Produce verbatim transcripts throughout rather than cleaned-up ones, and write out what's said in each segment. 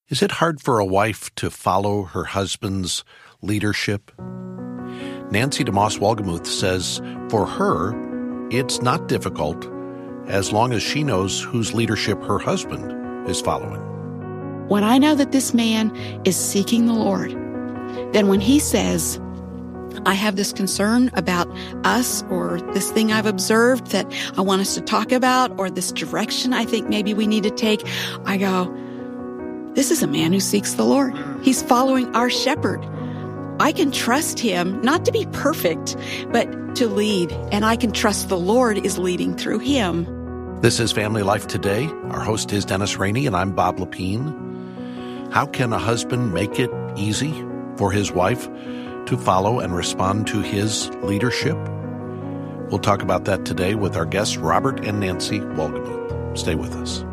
Is it hard for a wife to follow her husband's leadership? Nancy DeMoss Wolgemuth says for her, it's not difficult as long as she knows whose leadership her husband is following. When I know that this man is seeking the Lord, then when he says, I have this concern about us or this thing I've observed that I want us to talk about or this direction I think maybe we need to take, I go, this is a man who seeks the Lord. He's following our shepherd. I can trust him, not to be perfect, but to lead. And I can trust the Lord is leading through him. This is Family Life Today. Our host is Dennis Rainey, and I'm Bob Lepine. How can a husband make it easy for his wife to follow and respond to his leadership? We'll talk about that today with our guests, Robert and Nancy Wolgemuth. Stay with us.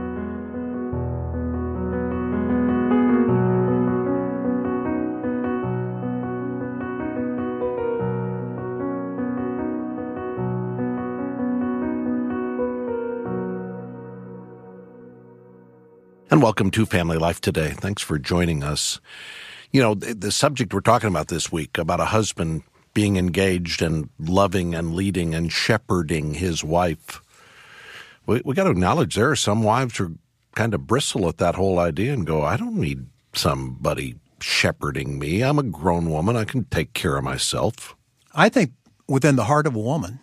And welcome to Family Life Today. Thanks for joining us. You know, the, the subject we're talking about this week, about a husband being engaged and loving and leading and shepherding his wife. We, we got to acknowledge there are some wives who kind of bristle at that whole idea and go, I don't need somebody shepherding me. I'm a grown woman. I can take care of myself. I think within the heart of a woman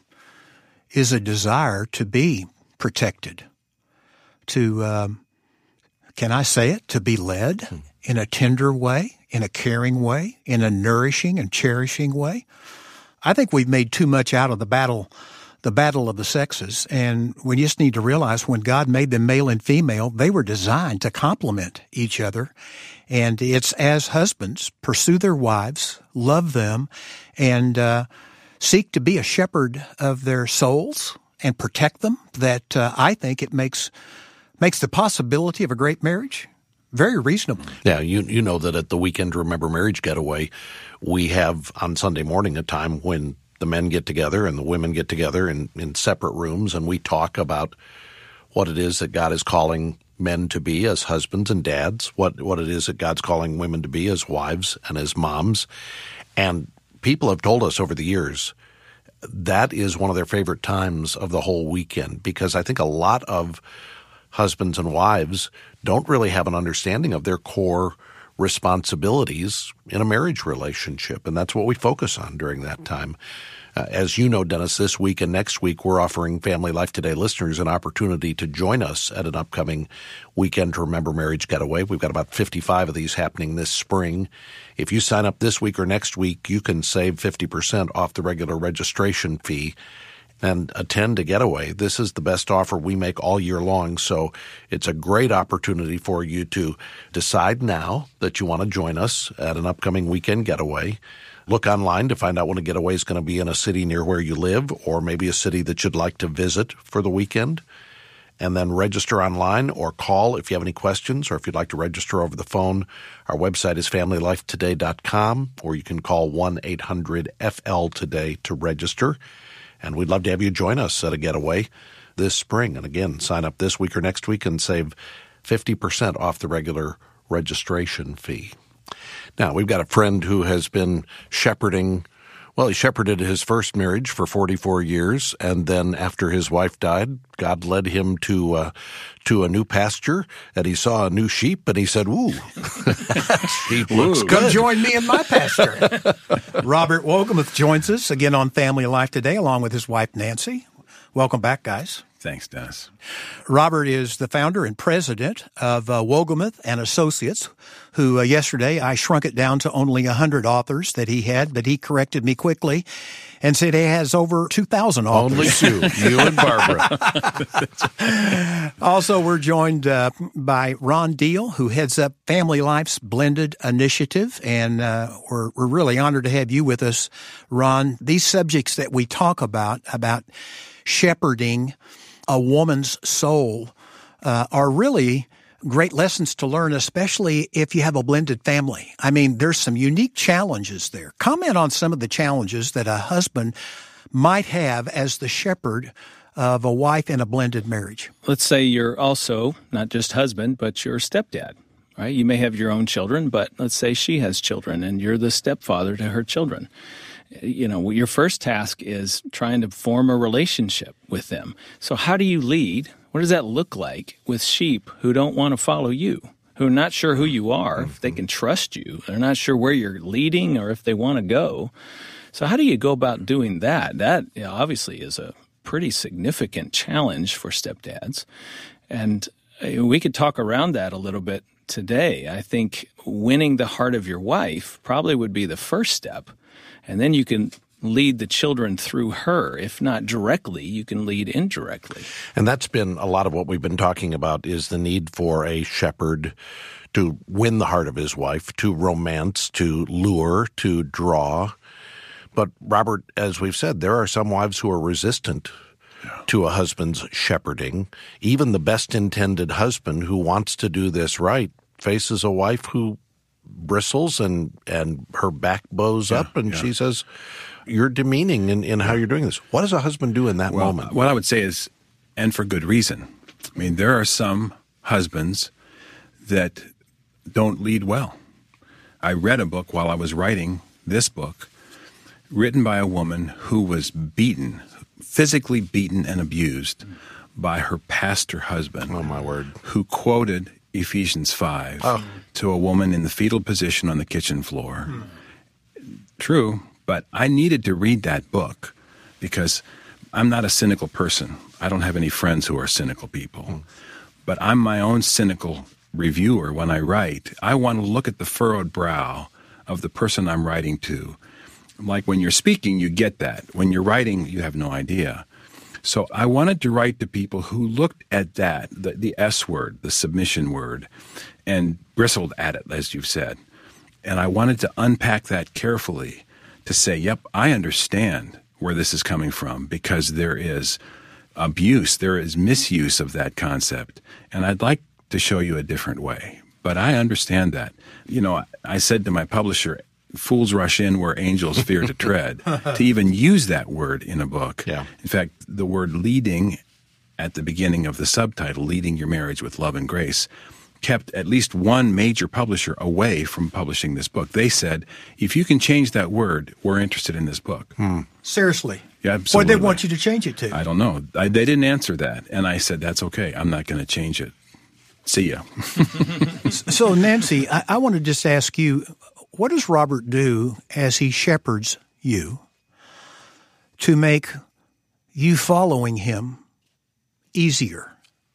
is a desire to be protected, to um, Can I say it? To be led in a tender way, in a caring way, in a nourishing and cherishing way. I think we've made too much out of the battle, the battle of the sexes. And we just need to realize when God made them male and female, they were designed to complement each other. And it's as husbands, pursue their wives, love them, and uh, seek to be a shepherd of their souls and protect them, that uh, I think it makes makes the possibility of a great marriage very reasonable. Yeah, you you know that at the Weekend to Remember Marriage Getaway, we have on Sunday morning a time when the men get together and the women get together in, in separate rooms, and we talk about what it is that God is calling men to be as husbands and dads, what, what it is that God's calling women to be as wives and as moms. And people have told us over the years that is one of their favorite times of the whole weekend, because I think a lot of husbands and wives don't really have an understanding of their core responsibilities in a marriage relationship, and that's what we focus on during that time. Uh, as you know, Dennis, this week and next week, we're offering Family Life Today listeners an opportunity to join us at an upcoming Weekend to Remember Marriage Getaway. We've got about fifty-five of these happening this spring. If you sign up this week or next week, you can save fifty percent off the regular registration fee and attend a getaway. This is the best offer we make all year long, so it's a great opportunity for you to decide now that you want to join us at an upcoming weekend getaway. Look online to find out when a getaway is going to be in a city near where you live, or maybe a city that you'd like to visit for the weekend. And then register online or call if you have any questions, or if you'd like to register over the phone. Our website is family life today dot com, or you can call one eight hundred F L today to register. And we'd love to have you join us at a getaway this spring. And again, sign up this week or next week and save fifty percent off the regular registration fee. Now, we've got a friend who has been shepherding, well, he shepherded his first marriage for forty-four years, and then after his wife died, God led him to uh, to a new pasture, and he saw a new sheep, and he said, ooh, sheep looks good. Come join me in my pasture. Robert Wolgemuth joins us again on Family Life Today, along with his wife, Nancy. Welcome back, guys. Thanks, Dennis. Robert is the founder and president of uh, Wolgemuth and Associates, who uh, yesterday I shrunk it down to only one hundred authors that he had, but he corrected me quickly and said he has over two thousand authors. Only two, you and Barbara. Also, we're joined uh, by Ron Deal, who heads up Family Life's Blended Initiative, and uh, we're, we're really honored to have you with us, Ron. These subjects that we talk about, about shepherding a woman's soul, uh, are really great lessons to learn, especially if you have a blended family. I mean, there's some unique challenges there. Comment on some of the challenges that a husband might have as the shepherd of a wife in a blended marriage. Let's say you're also not just husband, but you're stepdad right? You may have your own children, but let's say she has children and you're the stepfather to her children. You know, your first task is trying to form a relationship with them. So how do you lead? What does that look like with sheep who don't want to follow you, who are not sure who you are, if they can trust you? They're not sure where you're leading or if they want to go. So how do you go about doing that? That, you know, obviously is a pretty significant challenge for stepdads. And we could talk around that a little bit today. I think winning the heart of your wife probably would be the first step. And then you can lead the children through her. If not directly, you can lead indirectly. And that's been a lot of what we've been talking about, is the need for a shepherd to win the heart of his wife, to romance, to lure, to draw. But Robert, as we've said, there are some wives who are resistant yeah. to a husband's shepherding. Even the best intended husband who wants to do this right faces a wife who bristles and, and her back bows yeah, up, and yeah. she says, you're demeaning in, in how you're doing this. What does a husband do in that well, moment? What I would say is, and for good reason. I mean, there are some husbands that don't lead well. I read a book while I was writing this book, written by a woman who was beaten, physically beaten and abused by her pastor husband. Oh, my word. Who quoted Ephesians five oh. to a woman in the fetal position on the kitchen floor. Hmm. True, but I needed to read that book because I'm not a cynical person. I don't have any friends who are cynical people. Hmm. But I'm my own cynical reviewer when I write. I want to look at the furrowed brow of the person I'm writing to. Like when you're speaking, you get that. When you're writing, you have no idea. So I wanted to write to people who looked at that, the, the S word, the submission word, and bristled at it, as you've said. And I wanted to unpack that carefully to say, yep, I understand where this is coming from, because there is abuse, there is misuse of that concept. And I'd like to show you a different way. But I understand that. You know, I said to my publisher, fools rush in where angels fear to tread, to even use that word in a book. Yeah. In fact, the word leading at the beginning of the subtitle, Leading Your Marriage with Love and Grace, kept at least one major publisher away from publishing this book. They said, if you can change that word, we're interested in this book. Hmm. Seriously? Yeah, absolutely. What did they want you to change it to? I don't know. I, they didn't answer that. And I said, that's okay. I'm not going to change it. See ya. So, Nancy, I, I want to just ask you, what does Robert do as he shepherds you to make you following him easier?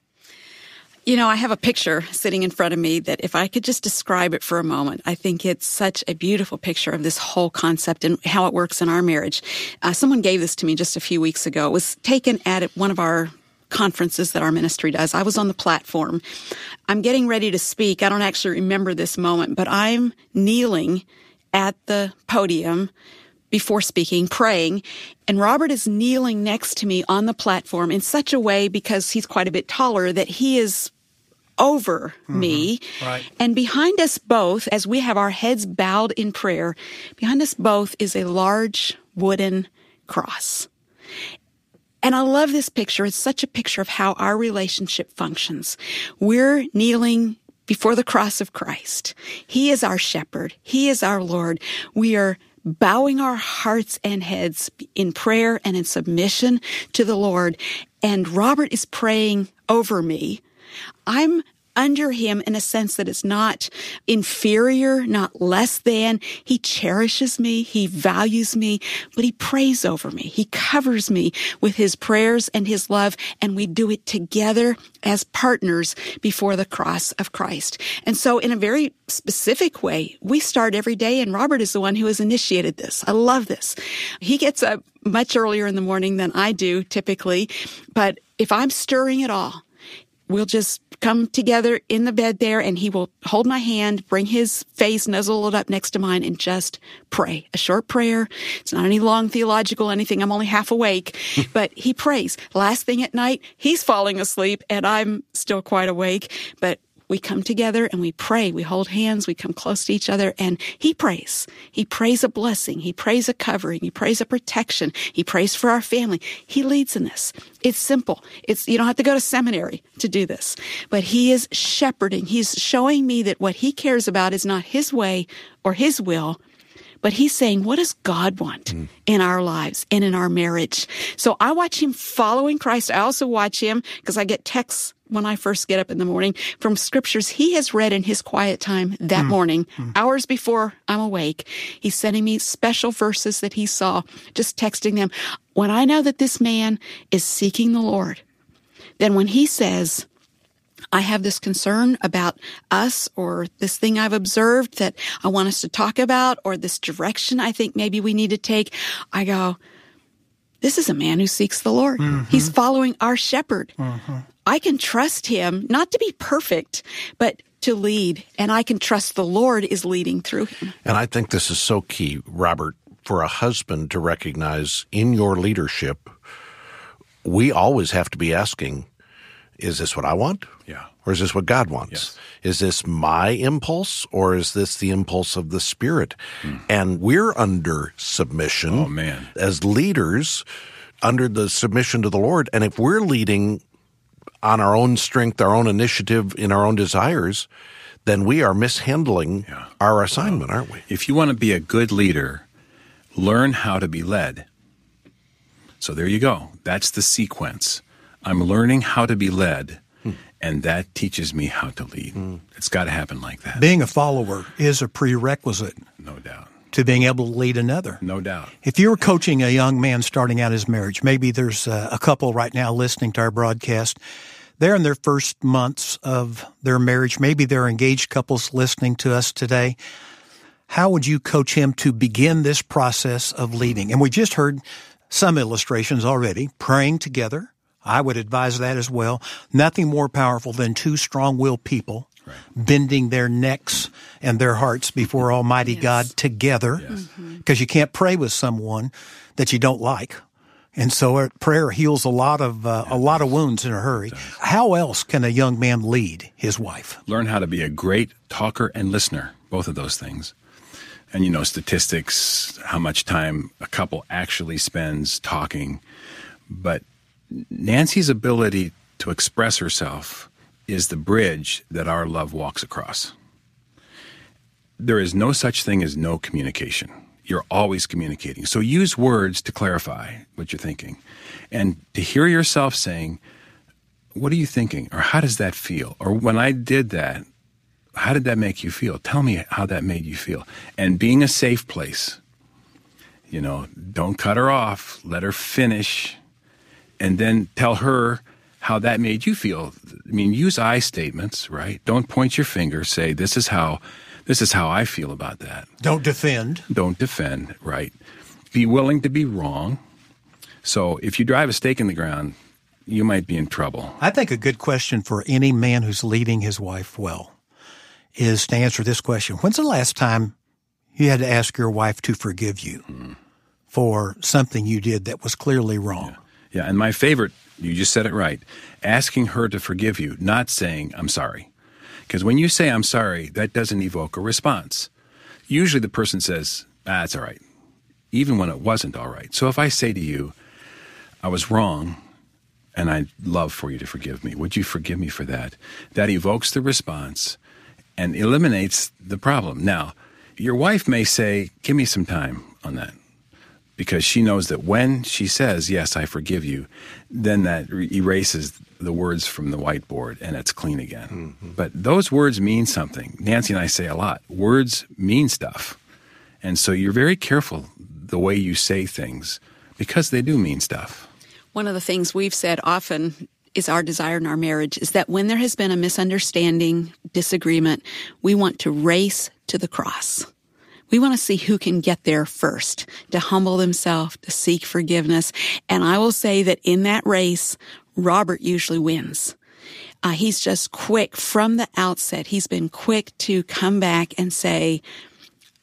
You know, I have a picture sitting in front of me that if I could just describe it for a moment, I think it's such a beautiful picture of this whole concept and how it works in our marriage. Uh, someone gave this to me just a few weeks ago. It was taken at one of our conferences that our ministry does. I was on the platform. I'm getting ready to speak. I don't actually remember this moment, but I'm kneeling at the podium before speaking, praying, and Robert is kneeling next to me on the platform in such a way, because he's quite a bit taller, that he is over mm-hmm. me. Right. And behind us both, as we have our heads bowed in prayer, behind us both is a large wooden cross. And I love this picture. It's such a picture of how our relationship functions. We're kneeling before the cross of Christ. He is our shepherd. He is our Lord. We are bowing our hearts and heads in prayer and in submission to the Lord. And Robert is praying over me. I'm under him in a sense that it's not inferior, not less than. He cherishes me. He values me, but he prays over me. He covers me with his prayers and his love, and we do it together as partners before the cross of Christ. And so in a very specific way, we start every day, and Robert is the one who has initiated this. I love this. He gets up much earlier in the morning than I do typically, but if I'm stirring at all, we'll just come together in the bed there, and he will hold my hand, bring his face, nuzzle it up next to mine, and just pray. A short prayer. It's not any long theological anything. I'm only half awake. But he prays. Last thing at night, he's falling asleep, and I'm still quite awake. But we come together and we pray. We hold hands. We come close to each other, and he prays. He prays a blessing. He prays a covering. He prays a protection. He prays for our family. He leads in this. It's simple. It's, you don't have to go to seminary to do this, but he is shepherding. He's showing me that what he cares about is not his way or his will, but he's saying, what does God want mm. in our lives and in our marriage? So I watch him following Christ. I also watch him because I get texts when I first get up in the morning from scriptures he has read in his quiet time that mm. morning, mm. hours before I'm awake. He's sending me special verses that he saw, just texting them. When I know that this man is seeking the Lord, then when he says, I have this concern about us or this thing I've observed that I want us to talk about or this direction I think maybe we need to take, I go, this is a man who seeks the Lord. Mm-hmm. He's following our shepherd. Mm-hmm. I can trust him, not to be perfect, but to lead. And I can trust the Lord is leading through him. And I think this is so key, Robert, for a husband to recognize in your leadership, we always have to be asking, is this what I want? Yeah. Or is this what God wants? Yes. Is this my impulse or is this the impulse of the Spirit? Mm. And we're under submission oh, man. as leaders, under the submission to the Lord. And if we're leading on our own strength, our own initiative, in our own desires, then we are mishandling yeah. our assignment, well, aren't we? If you want to be a good leader, learn how to be led. So there you go. That's the sequence. I'm learning how to be led, hmm. and that teaches me how to lead. Hmm. It's got to happen like that. Being a follower is a prerequisite. No doubt. To being able to lead another. No doubt. If you were coaching a young man starting out his marriage, maybe there's a, a couple right now listening to our broadcast. They're in their first months of their marriage. Maybe they're engaged couples listening to us today. How would you coach him to begin this process of leading? And we just heard some illustrations already, praying together. I would advise that as well. Nothing more powerful than two strong-willed people right. bending their necks and their hearts before Almighty yes. God together. Because yes. mm-hmm. you can't pray with someone that you don't like. And so prayer heals a lot of uh, yeah, a lot of wounds in a hurry. How else can a young man lead his wife? Learn how to be a great talker and listener, both of those things. And, you know, statistics, how much time a couple actually spends talking. But Nancy's ability to express herself is the bridge that our love walks across. There is no such thing as no communication. You're always communicating. So use words to clarify what you're thinking. And to hear yourself saying, what are you thinking? Or how does that feel? Or when I did that, how did that make you feel? Tell me how that made you feel. And being a safe place, you know, don't cut her off. Let her finish. And then tell her how that made you feel. I mean, use I statements, right? Don't point your finger. Say, this is how, this is how I feel about that. Don't defend. Don't defend, right? Be willing to be wrong. So if you drive a stake in the ground, you might be in trouble. I think a good question for any man who's leading his wife well is to answer this question. When's the last time you had to ask your wife to forgive you mm. for something you did that was clearly wrong? Yeah. Yeah, and my favorite, you just said it right, asking her to forgive you, not saying, I'm sorry. Because when you say, I'm sorry, that doesn't evoke a response. Usually the person says, ah, it's all right, even when it wasn't all right. So if I say to you, I was wrong, and I'd love for you to forgive me, would you forgive me for that? That evokes the response and eliminates the problem. Now, your wife may say, give me some time on that. Because she knows that when she says, yes, I forgive you, then that re- erases the words from the whiteboard and it's clean again. Mm-hmm. But those words mean something. Nancy and I say a lot. Words mean stuff. And so you're very careful the way you say things because they do mean stuff. One of the things we've said often is our desire in our marriage is that when there has been a misunderstanding, disagreement, we want to race to the cross. We want to see who can get there first, to humble themselves, to seek forgiveness. And I will say that in that race, Robert usually wins. Uh, he's just quick from the outset. He's been quick to come back and say,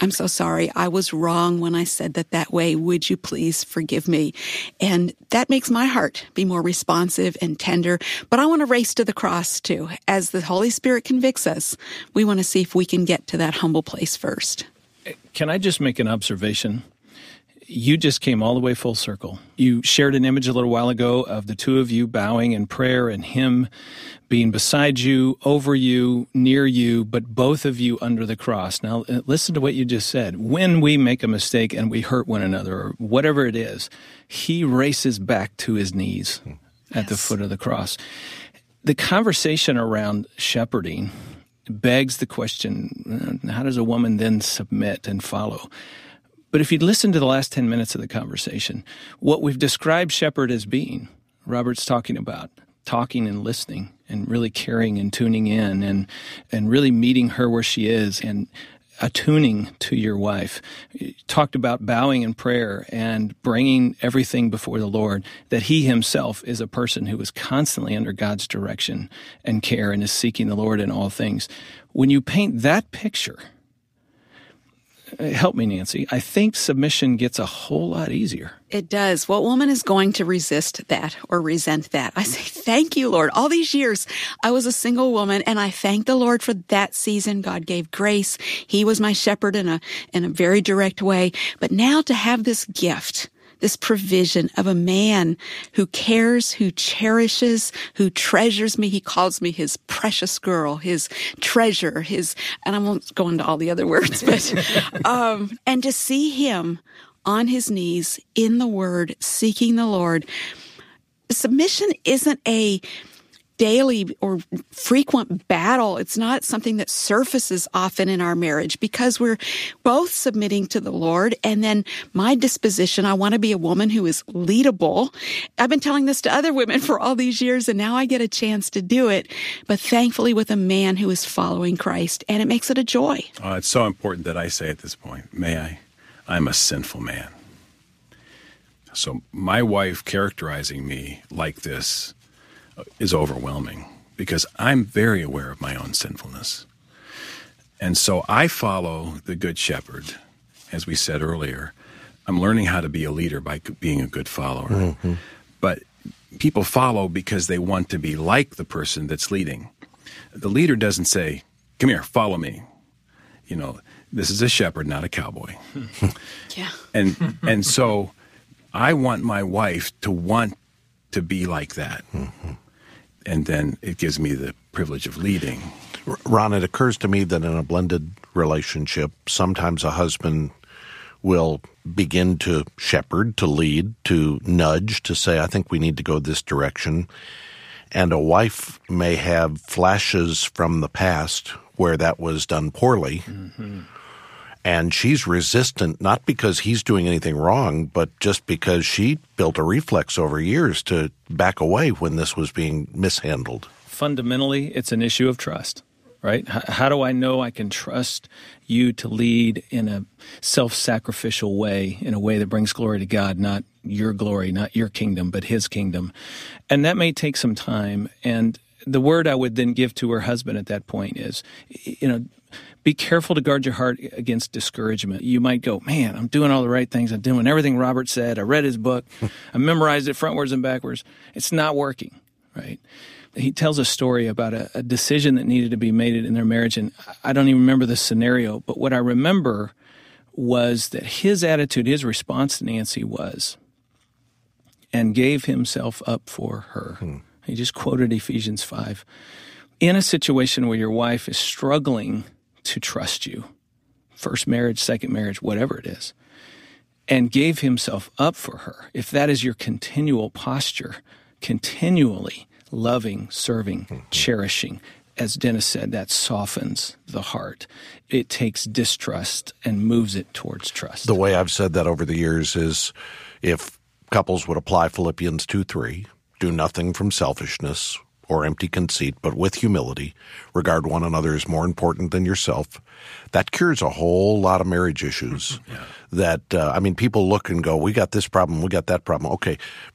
I'm so sorry. I was wrong when I said that that way. Would you please forgive me? And that makes my heart be more responsive and tender. But I want to race to the cross too. As the Holy Spirit convicts us, we want to see if we can get to that humble place first. Can I just make an observation? You just came all the way full circle. You shared an image a little while ago of the two of you bowing in prayer and him being beside you, over you, near you, but both of you under the cross. Now, listen to what you just said. When we make a mistake and we hurt one another or whatever it is, he races back to his knees yes. at the foot of the cross. The conversation around shepherding begs the question, how does a woman then submit and follow? But if you'd listen to the last ten minutes of the conversation, what we've described shepherd as being, Robert's talking about talking and listening and really caring and tuning in and, and really meeting her where she is and attuning to your wife. You talked about bowing in prayer and bringing everything before the Lord, that he himself is a person who is constantly under God's direction and care and is seeking the Lord in all things. When you paint that picture, help me, Nancy, I think submission gets a whole lot easier. It does. What woman is going to resist that or resent that? I say, thank you, Lord. All these years, I was a single woman, and I thank the Lord for that season. God gave grace. He was my shepherd in a, in a very direct way. But now to have this gift, this provision of a man who cares, who cherishes, who treasures me. He calls me his precious girl, his treasure, his, and I won't go into all the other words, but, um, and to see him on his knees in the Word, seeking the Lord. Submission isn't a daily or frequent battle. It's not something that surfaces often in our marriage because we're both submitting to the Lord. And then my disposition, I want to be a woman who is leadable. I've been telling this to other women for all these years, and now I get a chance to do it, but thankfully with a man who is following Christ, and it makes it a joy. Oh, it's so important that I say at this point, may I? I'm a sinful man. So my wife characterizing me like this is overwhelming because I'm very aware of my own sinfulness. And so I follow the Good Shepherd, as we said earlier. I'm learning how to be a leader by being a good follower. Mm-hmm. But people follow because they want to be like the person that's leading. The leader doesn't say, come here, follow me. You know, this is a shepherd, not a cowboy. Yeah. And and so I want my wife to want to be like that. Mm-hmm. And then it gives me the privilege of leading. Ron, it occurs to me that in a blended relationship, sometimes a husband will begin to shepherd, to lead, to nudge, to say, I think we need to go this direction. And a wife may have flashes from the past where that was done poorly. Mm-hmm. And she's resistant, not because he's doing anything wrong, but just because she built a reflex over years to back away when this was being mishandled. Fundamentally, it's an issue of trust, right? H- how do I know I can trust you to lead in a self-sacrificial way, in a way that brings glory to God, not your glory, not your kingdom, but his kingdom? And that may take some time. And the word I would then give to her husband at that point is, you know, be careful to guard your heart against discouragement. You might go, man, I'm doing all the right things. I'm doing everything Robert said. I read his book. I memorized it frontwards and backwards. It's not working, right? He tells a story about a, a decision that needed to be made in their marriage, and I don't even remember the scenario, but what I remember was that his attitude, his response to Nancy was, and gave himself up for her. Hmm. He just quoted Ephesians five. In a situation where your wife is struggling to trust you, first marriage, second marriage, whatever it is, and gave himself up for her, if that is your continual posture, continually loving, serving, mm-hmm. cherishing, as Dennis said, that softens the heart. It takes distrust and moves it towards trust. The way I've said that over the years is if couples would apply Philippians two three, do nothing from selfishness or empty conceit, but with humility, regard one another as more important than yourself. That cures a whole lot of marriage issues. Yeah. That, uh, I mean, people look and go, we got this problem, we got that problem. Okay,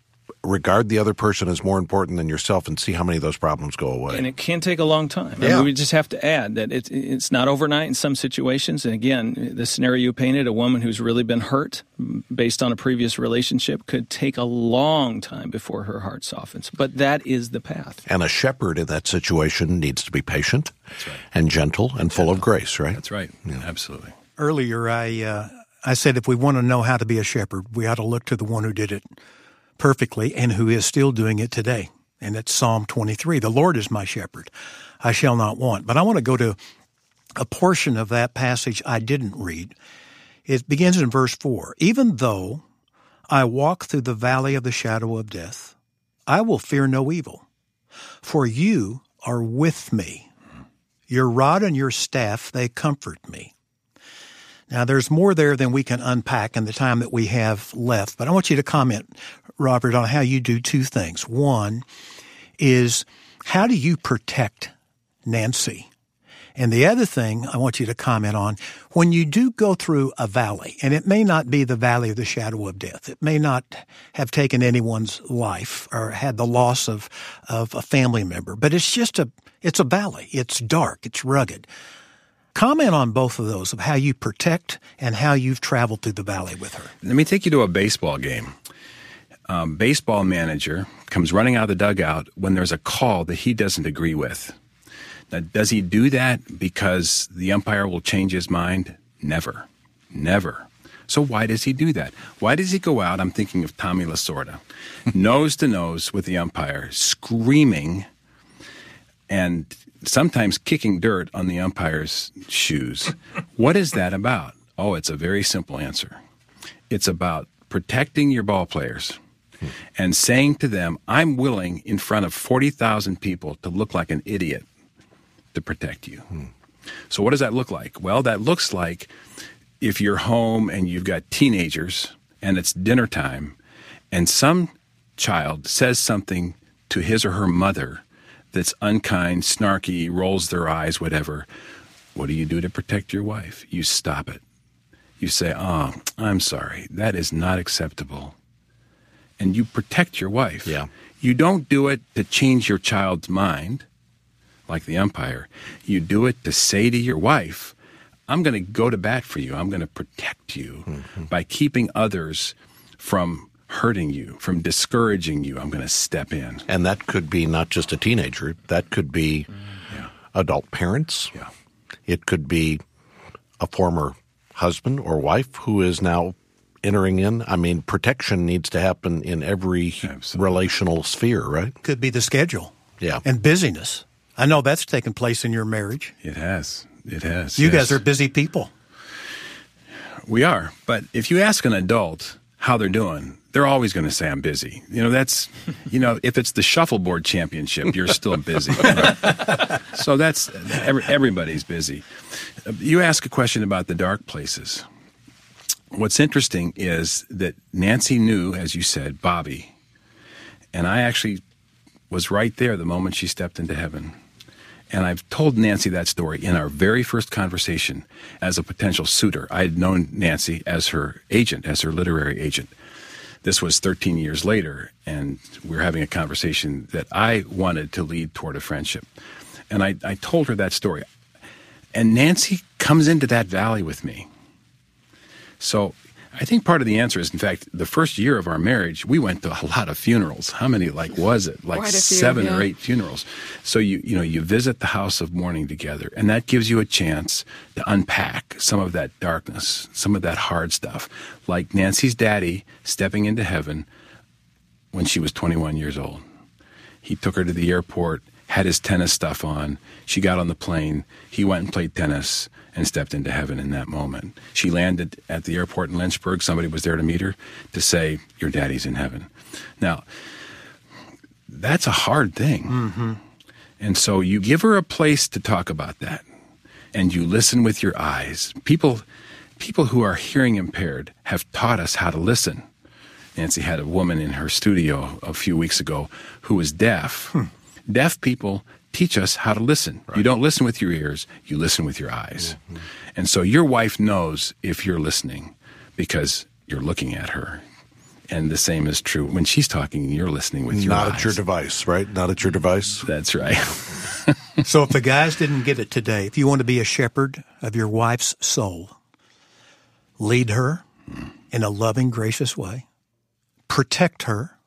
regard the other person as more important than yourself and see how many of those problems go away. And it can take a long time. Yeah. I mean, we just have to add that it, it's not overnight in some situations. And again, the scenario you painted, a woman who's really been hurt based on a previous relationship, could take a long time before her heart softens. But that is the path. And a shepherd in that situation needs to be patient That's right. and gentle and full of grace, right? That's right. Yeah. Absolutely. Earlier, I uh, I said if we want to know how to be a shepherd, we ought to look to the one who did it perfectly and who is still doing it today. And it's Psalm twenty-three. The Lord is my shepherd. I shall not want. But I want to go to a portion of that passage I didn't read. It begins in verse four. Even though I walk through the valley of the shadow of death, I will fear no evil, for you are with me. Your rod and your staff, they comfort me. Now, there's more there than we can unpack in the time that we have left, but I want you to comment, Robert, on how you do two things. One is, how do you protect Nancy? And the other thing I want you to comment on, when you do go through a valley, and it may not be the valley of the shadow of death, it may not have taken anyone's life or had the loss of, of a family member, but it's just a, it's a valley. It's dark. It's rugged. Comment on both of those, of how you protect and how you've traveled through the valley with her. Let me take you to a baseball game. Um, baseball manager comes running out of the dugout when there's a call that he doesn't agree with. Now, does he do that because the umpire will change his mind? Never. Never. So why does he do that? Why does he go out, I'm thinking of Tommy Lasorda, nose to nose with the umpire, screaming and sometimes kicking dirt on the umpire's shoes? What is that about? Oh, it's a very simple answer. It's about protecting your ball players and saying to them, I'm willing in front of forty thousand people to look like an idiot to protect you. Hmm. So what does that look like? Well, that looks like if you're home and you've got teenagers and it's dinner time and some child says something to his or her mother that's unkind, snarky, rolls their eyes, whatever, what do you do to protect your wife? You stop it. You say, oh, I'm sorry, that is not acceptable. And you protect your wife. Yeah. You don't do it to change your child's mind, like the umpire. You do it to say to your wife, I'm going to go to bat for you. I'm going to protect you mm-hmm. by keeping others from hurting you, from discouraging you. I'm going to step in. And that could be not just a teenager. That could be yeah. adult parents. Yeah. It could be a former husband or wife who is now entering in. I mean, protection needs to happen in every Absolutely. Relational sphere, right? Could be the schedule. Yeah. And busyness. I know that's taken place in your marriage. It has. It has. You yes. guys are busy people. We are. But if you ask an adult how they're doing, they're always going to say, I'm busy. You know, that's, you know, if it's the shuffleboard championship, you're still busy. Right? So that's, every, everybody's busy. You ask a question about the dark places. What's interesting is that Nancy knew, as you said, Bobby. And I actually was right there the moment she stepped into heaven. And I've told Nancy that story in our very first conversation as a potential suitor. I had known Nancy as her agent, as her literary agent. This was thirteen years later, and we were having a conversation that I wanted to lead toward a friendship. And I, I told her that story. And Nancy comes into that valley with me. So I think part of the answer is, in fact, the first year of our marriage, we went to a lot of funerals. How many, like, was it? Like Quite a few, seven yeah. or eight funerals. So, you you know, you visit the house of mourning together, and that gives you a chance to unpack some of that darkness, some of that hard stuff. Like Nancy's daddy stepping into heaven when she was twenty-one years old. He took her to the airport, had his tennis stuff on. She got on the plane. He went and played tennis and stepped into heaven in that moment. She landed at the airport in Lynchburg. Somebody was there to meet her to say, your daddy's in heaven. Now, that's a hard thing. Mm-hmm. And so you give her a place to talk about that, and you listen with your eyes. People, people who are hearing impaired have taught us how to listen. Nancy had a woman in her studio a few weeks ago who was deaf. Hmm. Deaf people teach us how to listen. Right. You don't listen with your ears, you listen with your eyes. Mm-hmm. And so your wife knows if you're listening because you're looking at her. And the same is true when she's talking and you're listening with your Not eyes. at your device, right? Not at your device. That's right. So if the guys didn't get it today, if you want to be a shepherd of your wife's soul, lead her in a loving, gracious way, protect her,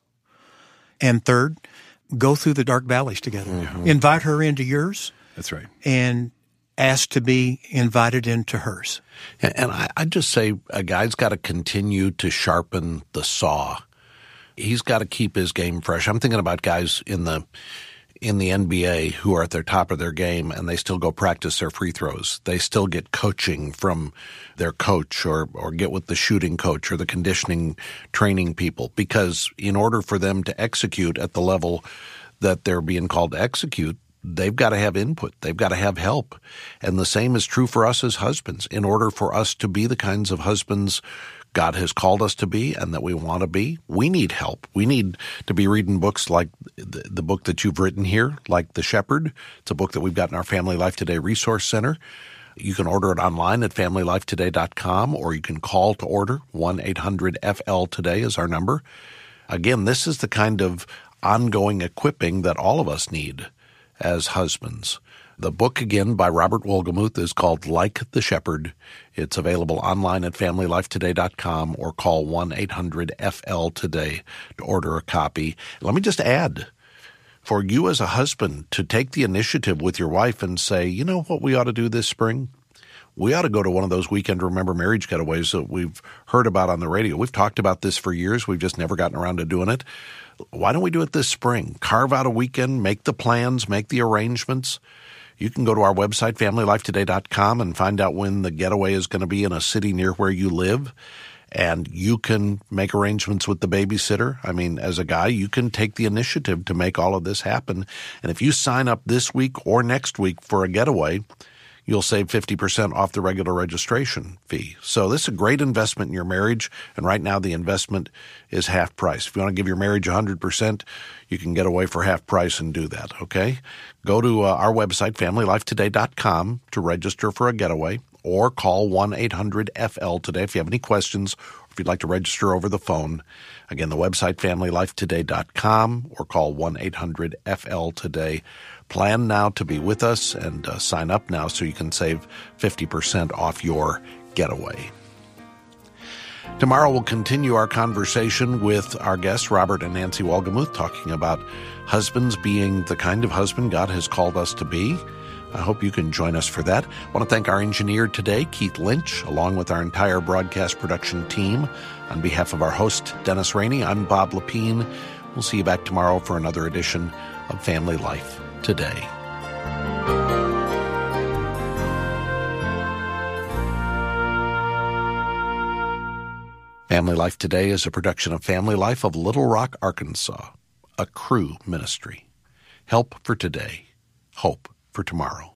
and third, go through the dark valleys together. Mm-hmm. Invite her into yours. That's right. And ask to be invited into hers. And I, I just say a guy's got to continue to sharpen the saw. He's got to keep his game fresh. I'm thinking about guys in the in the N B A who are at their top of their game and they still go practice their free throws. They still get coaching from their coach or, or get with the shooting coach or the conditioning training people, because in order for them to execute at the level that they're being called to execute, they've got to have input. They've got to have help. And the same is true for us as husbands. In order for us to be the kinds of husbands God has called us to be and that we want to be, we need help. We need to be reading books like the, the book that you've written here, like The Shepherd. It's a book that we've got in our Family Life Today Resource Center. You can order it online at family life today dot com, or you can call to order. one eight hundred F L today is our number. Again, this is the kind of ongoing equipping that all of us need as husbands. The book, again, by Robert Wolgemuth is called Like the Shepherd. It's available online at family life today dot com or call one eight hundred F L today to order a copy. Let me just add, for you as a husband to take the initiative with your wife and say, you know what we ought to do this spring? We ought to go to one of those Weekend Remember Marriage getaways that we've heard about on the radio. We've talked about this for years. We've just never gotten around to doing it. Why don't we do it this spring? Carve out a weekend, make the plans, make the arrangements. You can go to our website, family life today dot com, and find out when the getaway is going to be in a city near where you live. And you can make arrangements with the babysitter. I mean, as a guy, you can take the initiative to make all of this happen. And if you sign up this week or next week for a getaway, you'll save fifty percent off the regular registration fee. So this is a great investment in your marriage, and right now the investment is half price. If you want to give your marriage one hundred percent, you can get away for half price and do that, okay? Go to uh, our website, family life today dot com, to register for a getaway, or call one eight hundred F L today if you have any questions or if you'd like to register over the phone. Again, the website, family life today dot com, or call one eight hundred F L today. Plan now to be with us and uh, sign up now so you can save fifty percent off your getaway. Tomorrow we'll continue our conversation with our guests, Robert and Nancy Wolgemuth, talking about husbands being the kind of husband God has called us to be. I hope you can join us for that. I want to thank our engineer today, Keith Lynch, along with our entire broadcast production team. On behalf of our host, Dennis Rainey, I'm Bob Lepine. We'll see you back tomorrow for another edition of Family Life Today. Family Life Today is a production of Family Life of Little Rock, Arkansas, a Cru ministry. Help for today, hope for tomorrow.